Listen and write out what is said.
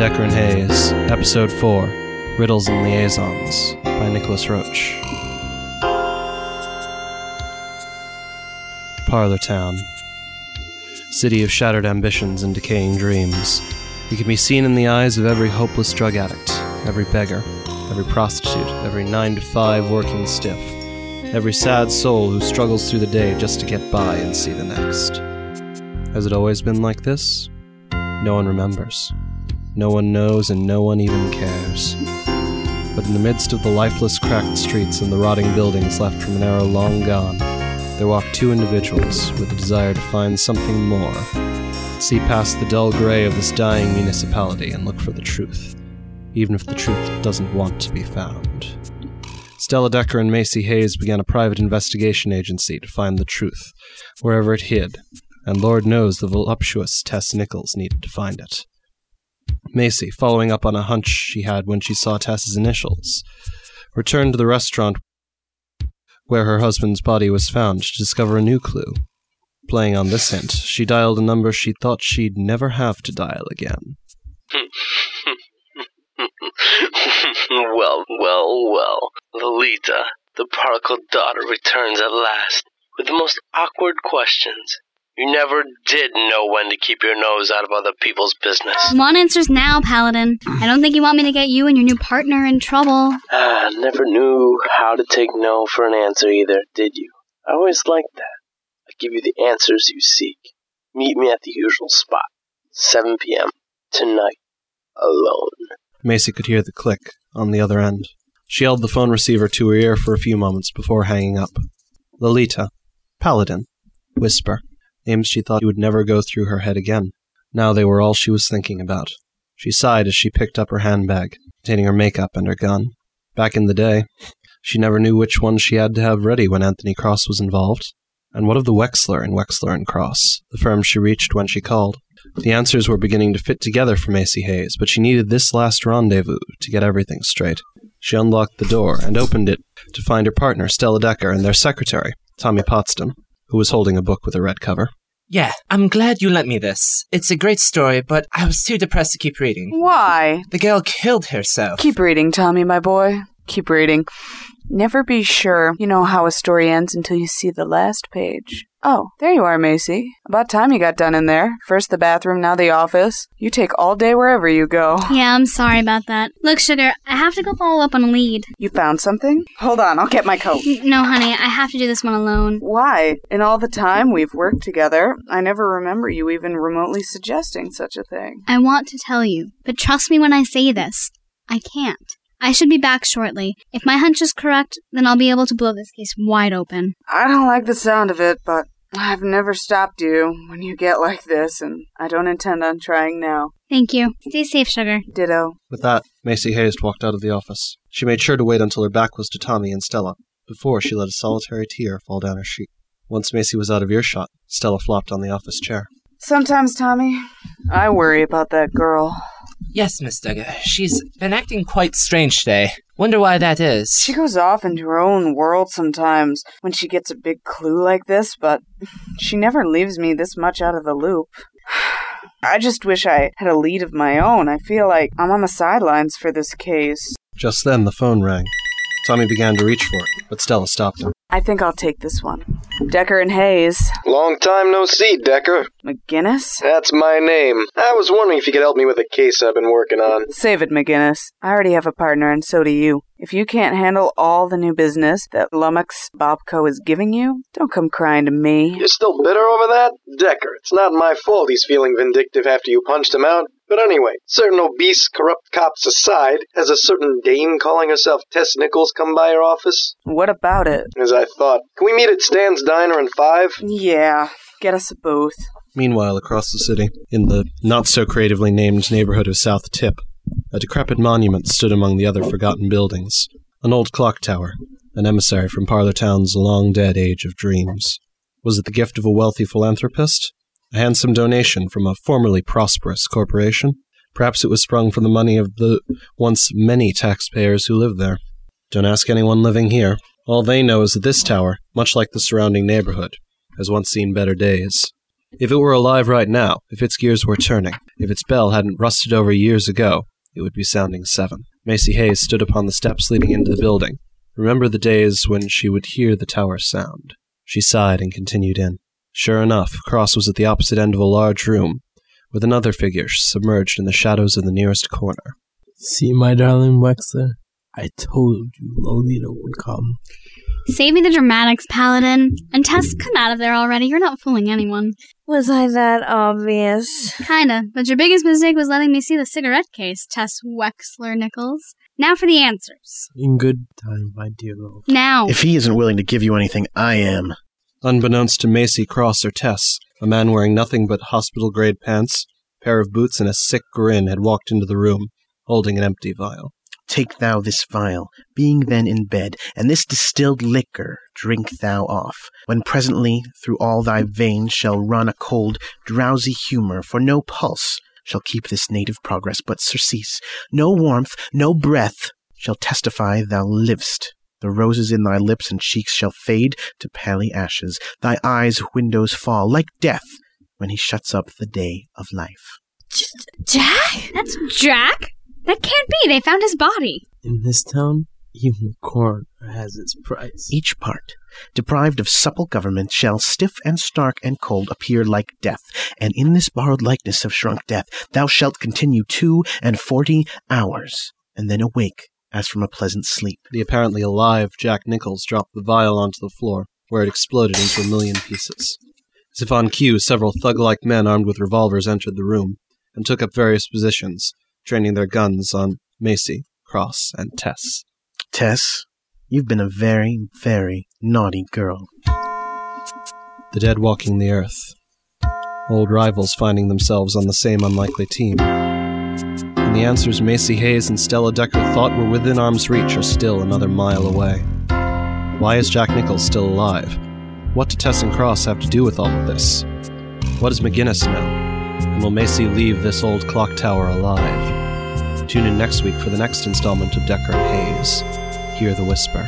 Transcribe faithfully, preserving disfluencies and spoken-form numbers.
Decker and Hayes, Episode four, Riddles and Liaisons, by Nicholas Roach. Parlor Town. City of shattered ambitions and decaying dreams. It can be seen in the eyes of every hopeless drug addict, every beggar, every prostitute, every nine to five working stiff, every sad soul who struggles through the day just to get by and see the next. Has it always been like this? No one remembers. No one knows and no one even cares. But in the midst of the lifeless, cracked streets and the rotting buildings left from an era long gone, there walk two individuals with a desire to find something more, see past the dull gray of this dying municipality and look for the truth, even if the truth doesn't want to be found. Stella Decker and Macy Hayes began a private investigation agency to find the truth, wherever it hid, and Lord knows the voluptuous Tess Nichols needed to find it. Macy, following up on a hunch she had when she saw Tess's initials, returned to the restaurant where her husband's body was found to discover a new clue. Playing on this hint, she dialed a number she thought she'd never have to dial again. Well, well, well. Lolita, the prodigal daughter, returns at last with the most awkward questions. You never did know when to keep your nose out of other people's business. Want answers now, Paladin. I don't think you want me to get you and your new partner in trouble. Ah, never knew how to take no for an answer either, did you? I always liked that. I give you the answers you seek. Meet me at the usual spot. seven p.m. tonight. Alone. Macy could hear the click on the other end. She held the phone receiver to her ear for a few moments before hanging up. Lolita. Paladin. Whisper. Names she thought would never go through her head again. Now they were all she was thinking about. She sighed as she picked up her handbag, containing her makeup and her gun. Back in the day, she never knew which one she had to have ready when Anthony Cross was involved. And what of the Wexler and Wexler and Cross, the firm she reached when she called? The answers were beginning to fit together for Macy Hayes, but she needed this last rendezvous to get everything straight. She unlocked the door and opened it to find her partner, Stella Decker, and their secretary, Tommy Potsdam, who was holding a book with a red cover. Yeah, I'm glad you lent me this. It's a great story, but I was too depressed to keep reading. Why? The girl killed herself. Keep reading, Tommy, my boy. Keep reading. Never be sure you know how a story ends until you see the last page. Oh, there you are, Macy. About time you got done in there. First the bathroom, now the office. You take all day wherever you go. Yeah, I'm sorry about that. Look, Sugar, I have to go follow up on a lead. You found something? Hold on, I'll get my coat. N- no, honey, I have to do this one alone. Why? In all the time we've worked together, I never remember you even remotely suggesting such a thing. I want to tell you, but trust me when I say this. I can't. I should be back shortly. If my hunch is correct, then I'll be able to blow this case wide open. I don't like the sound of it, but I've never stopped you when you get like this, and I don't intend on trying now. Thank you. Stay safe, Sugar. Ditto. With that, Macy Hayes walked out of the office. She made sure to wait until her back was to Tommy and Stella, before she let a solitary tear fall down her cheek. Once Macy was out of earshot, Stella flopped on the office chair. Sometimes, Tommy, I worry about that girl. Yes, Miss Decker. She's been acting quite strange today. Wonder why that is. She goes off into her own world sometimes when she gets a big clue like this, but she never leaves me this much out of the loop. I just wish I had a lead of my own. I feel like I'm on the sidelines for this case. Just then, the phone rang. Tommy began to reach for it, but Stella stopped him. I think I'll take this one. Decker and Hayes. Long time no see, Decker. McGinnis? That's my name. I was wondering if you could help me with a case I've been working on. Save it, McGinnis. I already have a partner, and so do you. If you can't handle all the new business that Lummox Bobco is giving you, don't come crying to me. You're still bitter over that? Decker, it's not my fault he's feeling vindictive after you punched him out. But anyway, certain obese, corrupt cops aside, has a certain dame calling herself Tess Nichols come by your office? What about it? As I thought. Can we meet at Stan's Diner in five? Yeah, get us a booth. Meanwhile, across the city, in the not-so-creatively named neighborhood of South Tip, a decrepit monument stood among the other forgotten buildings. An old clock tower, an emissary from Parlor Town's long-dead age of dreams. Was it the gift of a wealthy philanthropist? A handsome donation from a formerly prosperous corporation? Perhaps it was sprung from the money of the once many taxpayers who lived there. Don't ask anyone living here. All they know is that this tower, much like the surrounding neighborhood, has once seen better days. If it were alive right now, if its gears were turning, if its bell hadn't rusted over years ago, it would be sounding seven. Macy Hayes stood upon the steps leading into the building. Remember the days when she would hear the tower sound. She sighed and continued in. Sure enough, Cross was at the opposite end of a large room, with another figure submerged in the shadows of the nearest corner. See, my darling Wexler, I told you Lolita would come. Save me the dramatics, Paladin. And Tess, come out of there already. You're not fooling anyone. Was I that obvious? Kinda, but your biggest mistake was letting me see the cigarette case, Tess Wexler Nichols. Now for the answers. In good time, my dear lord. Now. If he isn't willing to give you anything, I am. Unbeknownst to Macy, Cross, or Tess, a man wearing nothing but hospital-grade pants, a pair of boots, and a sick grin had walked into the room, holding an empty vial. Take thou this vial, being then in bed, and this distilled liquor drink thou off, when presently through all thy veins shall run a cold, drowsy humour, for no pulse shall keep this native progress but surcease. No warmth, no breath shall testify thou liv'st. The roses in thy lips and cheeks shall fade to pally ashes. Thy eyes' windows fall, like death, when he shuts up the day of life. Jack? That's Jack? That can't be. They found his body. In this town, even the coroner has its price. Each part, deprived of supple government, shall stiff and stark and cold appear like death, and in this borrowed likeness of shrunk death thou shalt continue two and forty hours, and then awake as from a pleasant sleep. The apparently alive Jack Nichols dropped the vial onto the floor, where it exploded into a million pieces. As if on cue, several thug-like men armed with revolvers entered the room, and took up various positions, training their guns on Macy, Cross, and Tess. Tess, you've been a very, very naughty girl. The dead walking the earth. Old rivals finding themselves on the same unlikely team. And the answers Macy Hayes and Stella Decker thought were within arm's reach are still another mile away. Why is Jack Nichols still alive? What do Tess and Cross have to do with all of this? What does McGinnis know? And will Macy leave this old clock tower alive? Tune in next week for the next installment of Decker and Hayes. Hear the Whisper.